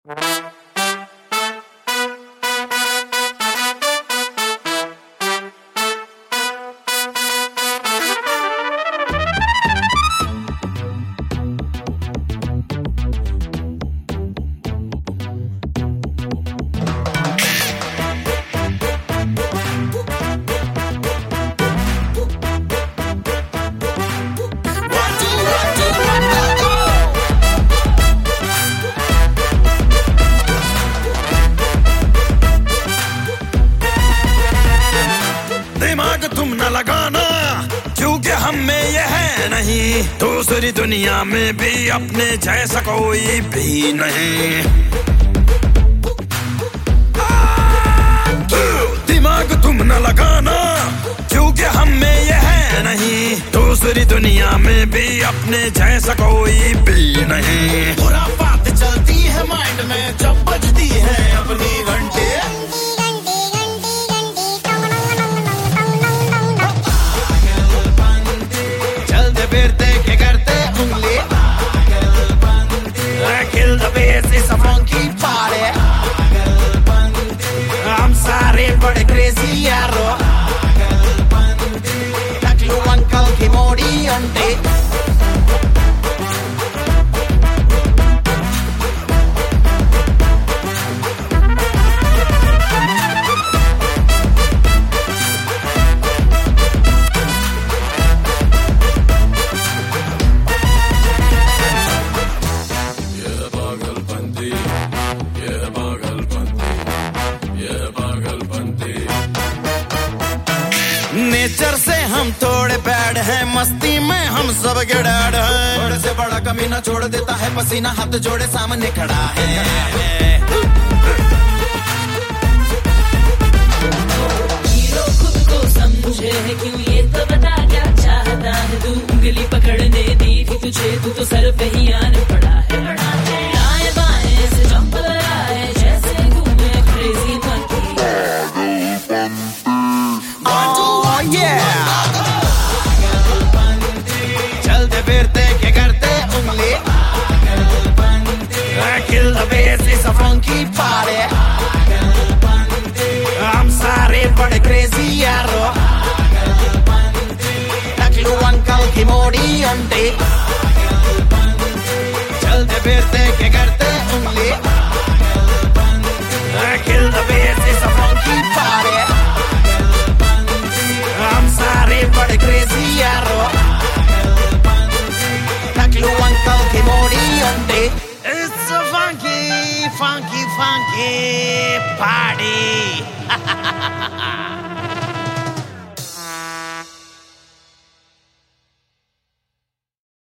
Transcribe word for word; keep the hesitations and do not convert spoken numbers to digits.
दिमाग तुम न लगाना क्योंकि हम में ये है नहीं, दूसरी दुनिया में भी अपने जैसा कोई भी नहीं। दिमाग तुम न लगाना क्योंकि हम में ये है नहीं, दूसरी दुनिया में भी अपने जैसा कोई भी नहीं। बुरा बात चलती है माइंड में जब बजती है अपनी घंटे। चलते फिरते के करते उंगली, kill the bass is a funky party। हम सारे बड़े क्रेजी यारो, टकलू अंकल की मोड़ी अंडे। नेचर से हम थोड़े बैड हैं, मस्ती में हम सब गिड़ाड़ हैं। बड़े से बड़ा कमीना छोड़ देता है पसीना, हाथ जोड़े सामने खड़ा है। हीरो खुद को समझे है क्यों, ये तो बता क्या चाहता है तू। उंगली पकड़ने दी थी तुझे, तू तो सर पे ही आन पड़ा है। दाएं बाएं से जंप लगाए जैसे घूमे क्रेजी मंकी। चलते फिरते के करते उंगली, kill the bass is a funky party। हम सारे बड़े क्रेजी यारो, टकलू अंकल की मोड़ी अंडे। चलते फिरते के करते उंगली, kill the bass is a funky party। हम सारे बड़े क्रेजी यारो, टकलू अंकल की मोड़ी अंडे। It's a funky, funky, funky party।